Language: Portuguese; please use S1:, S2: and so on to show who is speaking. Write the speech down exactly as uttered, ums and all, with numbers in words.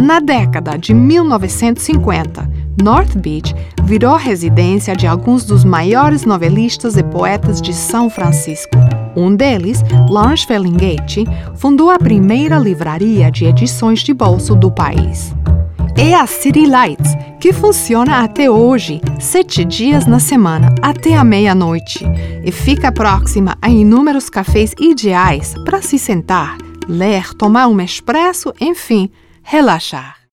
S1: Na década de mil novecentos e cinquenta, North Beach virou residência de alguns dos maiores novelistas e poetas de São Francisco. Um deles, Lawrence Ferlinghetti, fundou a primeira livraria de edições de bolso do país. É a City Lights, que funciona até hoje, sete dias na semana, até a meia-noite, e fica próxima a inúmeros cafés ideais para se sentar, ler, tomar um expresso, enfim, relaxar.